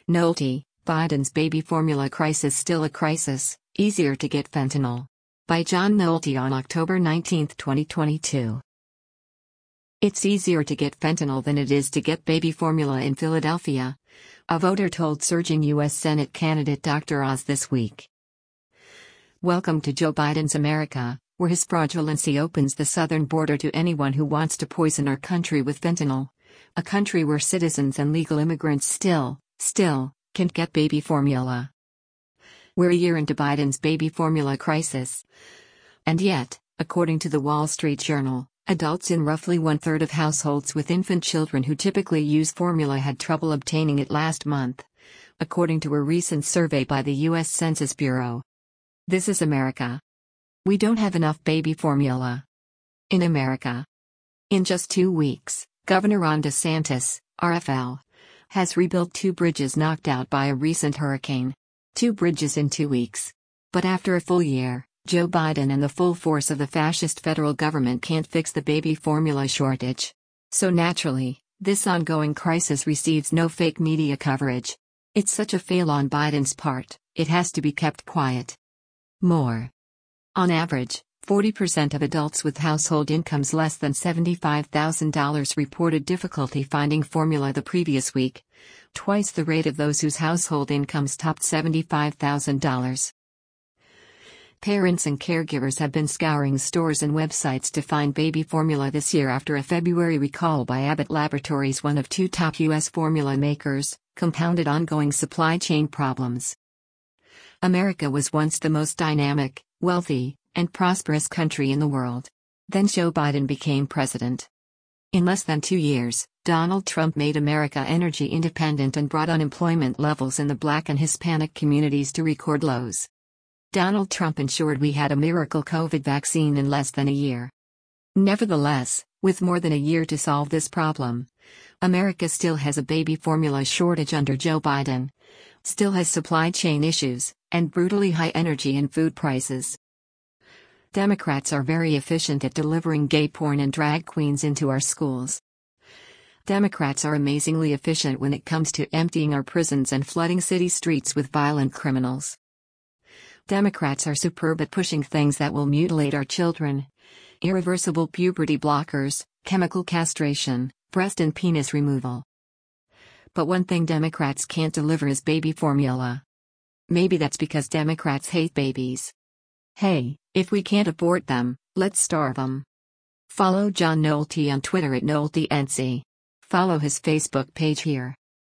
Nolte, Biden's baby formula crisis still a crisis, easier to get fentanyl. By John Nolte on October 19, 2022. It's easier to get fentanyl than it is to get baby formula in Philadelphia, a voter told surging U.S. Senate candidate Dr. Oz this week. Welcome to Joe Biden's America, where his fraudulency opens the southern border to anyone who wants to poison our country with fentanyl. A country where citizens and legal immigrants still can't get baby formula. We're a year into Biden's baby formula crisis. And yet, according to the Wall Street Journal, adults in roughly one-third of households with infant children who typically use formula had trouble obtaining it last month, according to a recent survey by the U.S. Census Bureau. This is America. We don't have enough baby formula. In America. In just 2 weeks, Governor Ron DeSantis, RFL, has rebuilt 2 bridges knocked out by a recent hurricane. 2 bridges in 2 weeks. But after a full year, Joe Biden and the full force of the fascist federal government can't fix the baby formula shortage. So naturally, this ongoing crisis receives no fake media coverage. It's such a fail on Biden's part, it has to be kept quiet. More. On average, 40% of adults with household incomes less than $75,000 reported difficulty finding formula the previous week, twice the rate of those whose household incomes topped $75,000. Parents and caregivers have been scouring stores and websites to find baby formula this year after a February recall by Abbott Laboratories, one of 2 top U.S. formula makers, compounded ongoing supply chain problems. America was once the most dynamic, wealthy, and prosperous country in the world. Then Joe Biden became president. In less than 2 years, Donald Trump made America energy independent and brought unemployment levels in the Black and Hispanic communities to record lows. Donald Trump ensured we had a miracle COVID vaccine in less than a year. Nevertheless, with more than a year to solve this problem, America still has a baby formula shortage under Joe Biden, still has supply chain issues, and brutally high energy and food prices. Democrats are very efficient at delivering gay porn and drag queens into our schools. Democrats are amazingly efficient when it comes to emptying our prisons and flooding city streets with violent criminals. Democrats are superb at pushing things that will mutilate our children: irreversible puberty blockers, chemical castration, breast and penis removal. But one thing Democrats can't deliver is baby formula. Maybe that's because Democrats hate babies. Hey, if we can't abort them, let's starve them. Follow John Nolte on Twitter at NolteNC. Follow his Facebook page here.